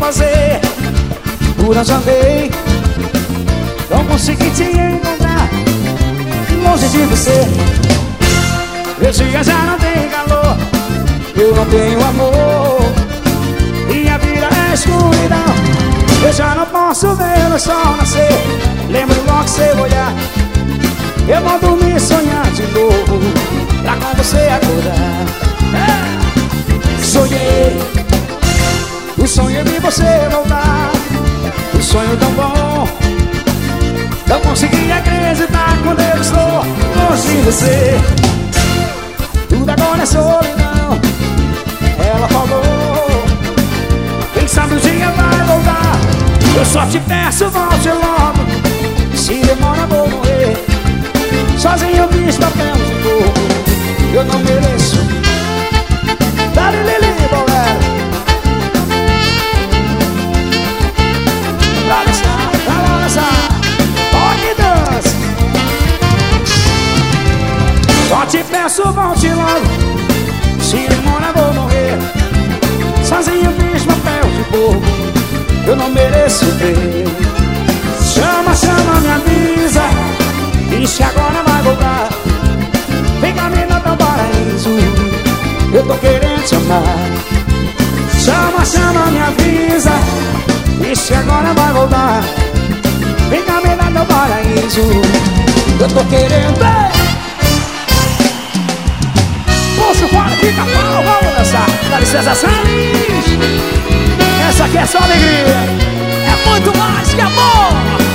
você. Por onde andei, não consegui te encontrar longe de você. Meus dias já não tem calor, eu não tenho amor, minha vida é escuridão. Eu já não posso ver o sol nascer. Lembro logo que seu olhar, eu vou dormir e sonhar de novo, pra com você acordar. Sonhei, o sonho de você voltar, um sonho tão bom, não consegui acreditar quando eu estou longe de você. Tudo agora é solidão, ela falou, quem sabe o dia vai voltar. Eu só te peço, volte logo, se demora vou morrer. Sozinho eu fiz papel de fogo, eu não mereço. Dale, Lili, bolero. Pra dançar, pode dança. Só te peço, volte logo, se demora vou morrer. Sozinho eu fiz papel de fogo, eu não mereço ver. Chama, chama, me avisa, diz que agora vai voltar. Vem caminhando teu paraíso, eu tô querendo te amar. Chama, chama, me avisa, diz que agora vai voltar. Vem caminhando teu paraíso, eu tô querendo. Puxa o fora, fica pau, vamos dançar. Dá licença, Salles. Essa aqui é só alegria, é muito mais que amor.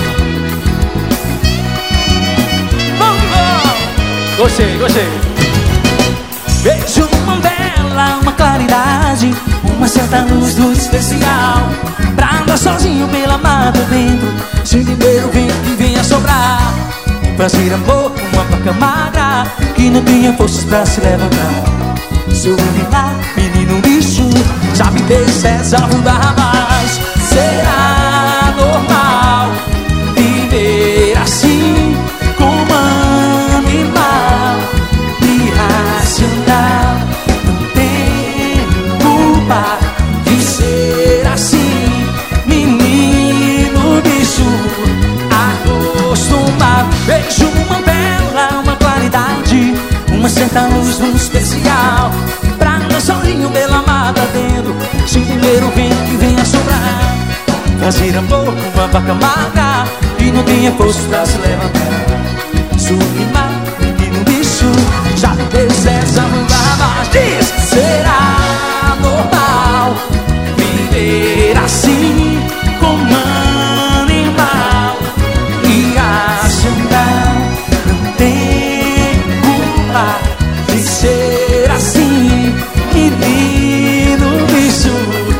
Gostei, gostei. Vejo uma bela, uma claridade, uma certa luz do especial, pra andar sozinho pela mata dentro, sem temer o vento que venha sobrar. Fazer amor com uma vaca magra, que não tenha forças pra se levantar. Sou lá, menino bicho, já me deixa desafundar mais. Será normal viver assim, como animal irracional? Não tem culpa de ser assim, menino bicho acostumado. Vejo uma bela, uma claridade, uma certa luz muito especial, pra andar sozinho pela mata dentro, sem temer o vento que venha sobrar. Fazer amor com uma vaca magra, que não tenha força pra se levantar. Sublimar, menino bicho, já me deixa desabundar. Mas diz, será normal viver assim, como animal irracional? Não tem culpa de ser assim, menino bicho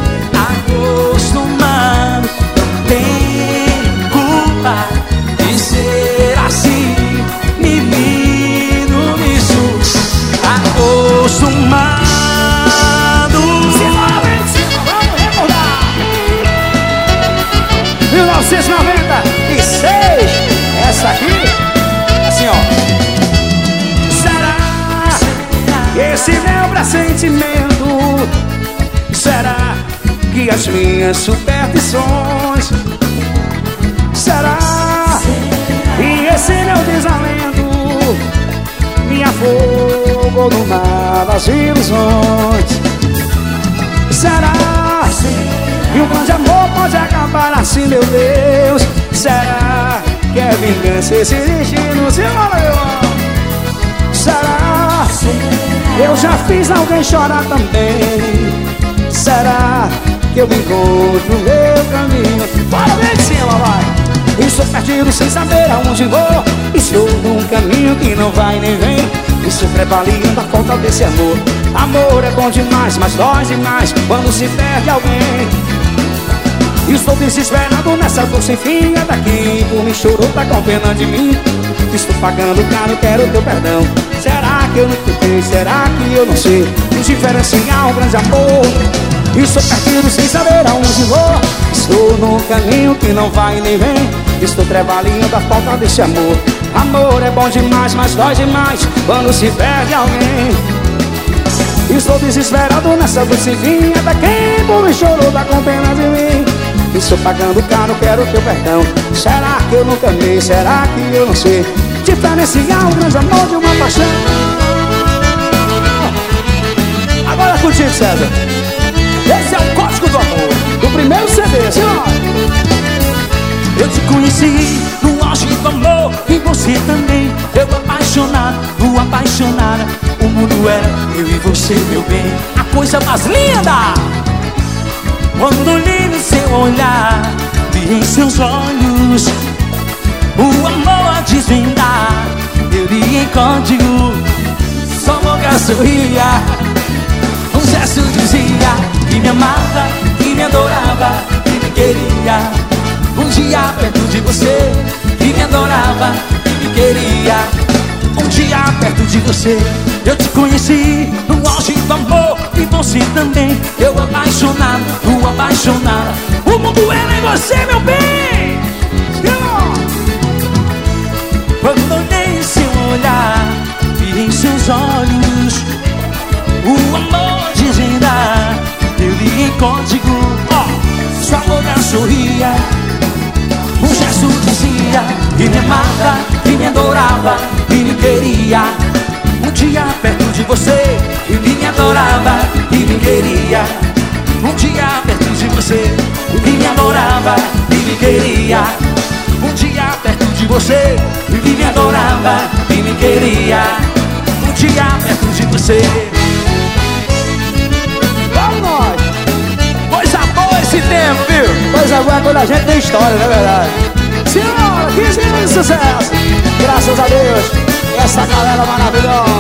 acostumado. Não tem culpa de ser assim, menino bicho acostumado. Vamos recordar 1996. Essa aqui, assim ó. Será que esse meu pressentimento, será que as minhas superstições, será que esse meu desalento me afogou no mar das ilusões? Será que um grande amor pode acabar assim, meu Deus? Será que é vingança esse destino? Será que eu já fiz alguém chorar também? Será que eu encontro o meu caminho? Bora ver de cima, vai! Estou perdido sem saber aonde vou, estou num caminho que não vai nem vem. Isso prevalendo a falta desse amor. Amor é bom demais, mas dói demais quando se perde alguém. Estou desesperado nessa dor sem fim. É daqui, por mim chorou, tá com pena de mim. Estou pagando caro, quero teu perdão. Será que eu não escutei? Será que eu não sei diferenciar um grande amor? Estou perdido sem saber aonde vou, estou num caminho que não vai nem vem. Estou trabalhando a falta desse amor. Amor é bom demais, mas dói demais quando se perde alguém. Estou desesperado nessa dor sem fim. É pra quem por me chorou, tá com pena de mim. Estou pagando caro, quero teu perdão. Será que eu nunca amei? Será que eu não sei diferenciar o grande amor de uma paixão? Agora contigo, César. Esse é o Código do Amor, do primeiro CD, senhor. Eu te conheci no auge do amor e você também. Eu apaixonado, apaixonada. O mundo era eu e você, meu bem. A coisa mais linda. Quando olhei no seu olhar, vi em seus olhos o amor a desvendar. Eu li em código, sua boca sorria. Um gesto dizia que me amava, que me adorava, que me queria. Um dia perto de você, que me adorava, que me queria. Um dia perto de você, eu te conheci no auge do amor e você também. Eu apaixonado, apaixonada. O mundo era em você, meu bem. Quando olhei em seu olhar, vi em seus olhos o amor desvendar. Eu li em código, sua boca sorria. Um gesto dizia que me amava, que me adorava, que me queria. Um dia perto de você, que me adorava, que me queria. Um dia perto de você, que me adorava, que me queria. Um dia perto de você, que me adorava, que me queria. Um dia perto de você. Vamos nós! Coisa boa esse tempo, viu? Coisa boa quando a gente tem história, não é verdade? Senhora, 15 anos de sucesso! Graças a Deus, essa galera maravilhosa!